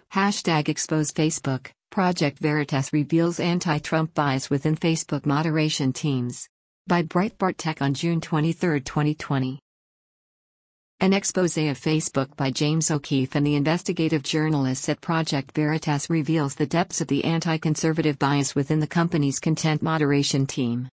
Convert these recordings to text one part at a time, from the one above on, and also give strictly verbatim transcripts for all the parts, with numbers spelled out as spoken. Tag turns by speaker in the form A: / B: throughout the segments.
A: Hashtag expose Facebook. Project Veritas reveals anti-Trump bias within Facebook moderation teams. By Breitbart Tech on June twenty-third, twenty twenty. An expose of Facebook by James O'Keefe and the investigative journalists at Project Veritas reveals the depths of the anti-conservative bias within the company's content moderation team.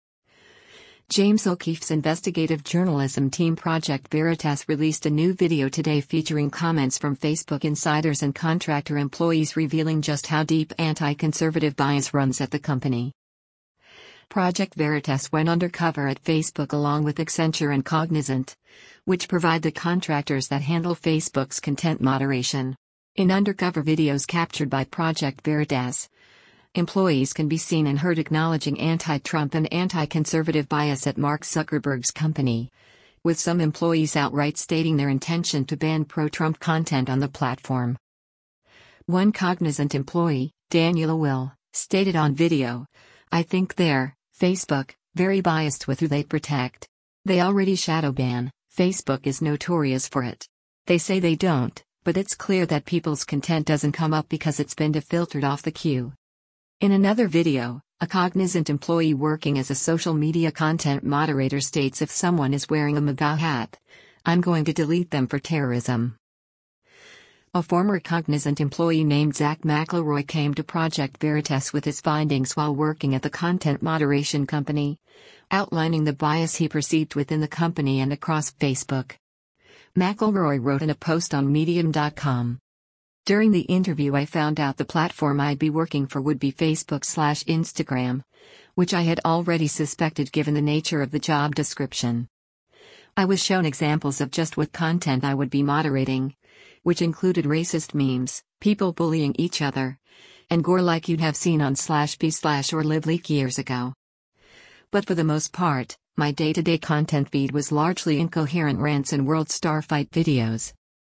A: James O'Keefe's investigative journalism team Project Veritas released a new video today featuring comments from Facebook insiders and contractor employees revealing just how deep anti-conservative bias runs at the company. Project Veritas went undercover at Facebook along with Accenture and Cognizant, which provide the contractors that handle Facebook's content moderation. In undercover videos captured by Project Veritas, employees can be seen and heard acknowledging anti-Trump and anti-conservative bias at Mark Zuckerberg's company, with some employees outright stating their intention to ban pro-Trump content on the platform. One Cognizant employee, Daniela Will, stated on video, "I think they're, Facebook, very biased with who they protect. They already shadow ban. Facebook is notorious for it. They say they don't, but it's clear that people's content doesn't come up because it's been defiltered off the queue." In another video, a Cognizant employee working as a social media content moderator states if someone is wearing a MAGA hat, "I'm going to delete them for terrorism." A former Cognizant employee named Zach McElroy came to Project Veritas with his findings while working at the content moderation company, outlining the bias he perceived within the company and across Facebook. McElroy wrote in a post on Medium dot com. "During the interview I found out the platform I'd be working for would be Facebook slash Instagram, which I had already suspected given the nature of the job description. I was shown examples of just what content I would be moderating, which included racist memes, people bullying each other, and gore like you'd have seen on slash p slash or LivLeak years ago. But for the most part, my day-to-day content feed was largely incoherent rants and World Star Fight videos.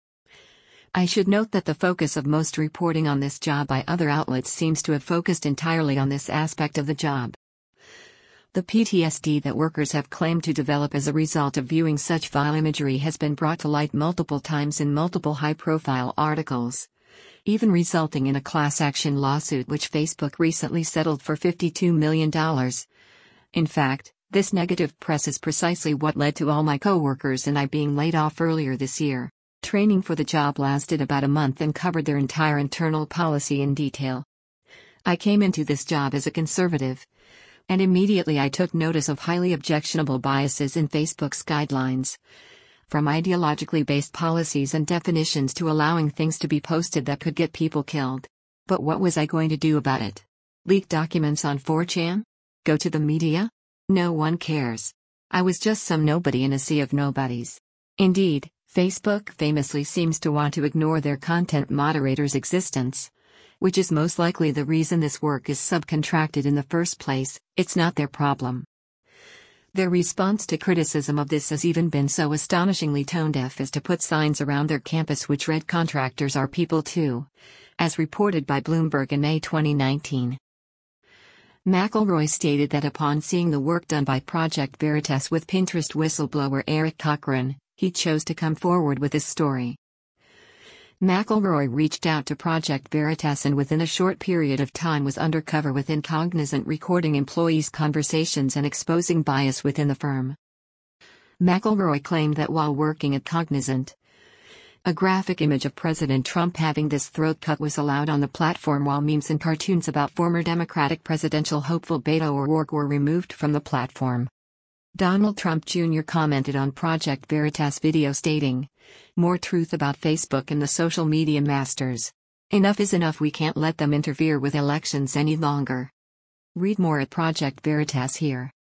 A: I should note that the focus of most reporting on this job by other outlets seems to have focused entirely on this aspect of the job. The P T S D that workers have claimed to develop as a result of viewing such vile imagery has been brought to light multiple times in multiple high-profile articles, even resulting in a class action lawsuit which Facebook recently settled for fifty-two million dollars. In fact, this negative press is precisely what led to all my co-workers and I being laid off earlier this year. Training for the job lasted about a month and covered their entire internal policy in detail. I came into this job as a conservative, and immediately I took notice of highly objectionable biases in Facebook's guidelines, from ideologically based policies and definitions to allowing things to be posted that could get people killed. But what was I going to do about it? Leak documents on four chan? Go to the media? No one cares. I was just some nobody in a sea of nobodies. Indeed, Facebook famously seems to want to ignore their content moderator's existence, which is most likely the reason this work is subcontracted in the first place. It's not their problem. Their response to criticism of this has even been so astonishingly tone-deaf as to put signs around their campus which read "Contractors are people too," as reported by Bloomberg in May twenty nineteen. McElroy stated that upon seeing the work done by Project Veritas with Pinterest whistleblower Eric Cochran, he chose to come forward with his story. McElroy reached out to Project Veritas and within a short period of time was undercover within Cognizant, recording employees' conversations and exposing bias within the firm. McElroy claimed that while working at Cognizant, a graphic image of President Trump having this throat cut was allowed on the platform while memes and cartoons about former Democratic presidential hopeful Beto O'Rourke were removed from the platform. Donald Trump Junior commented on Project Veritas video stating, "More truth about Facebook and the social media masters. Enough is enough, we can't let them interfere with elections any longer." Read more at Project Veritas here.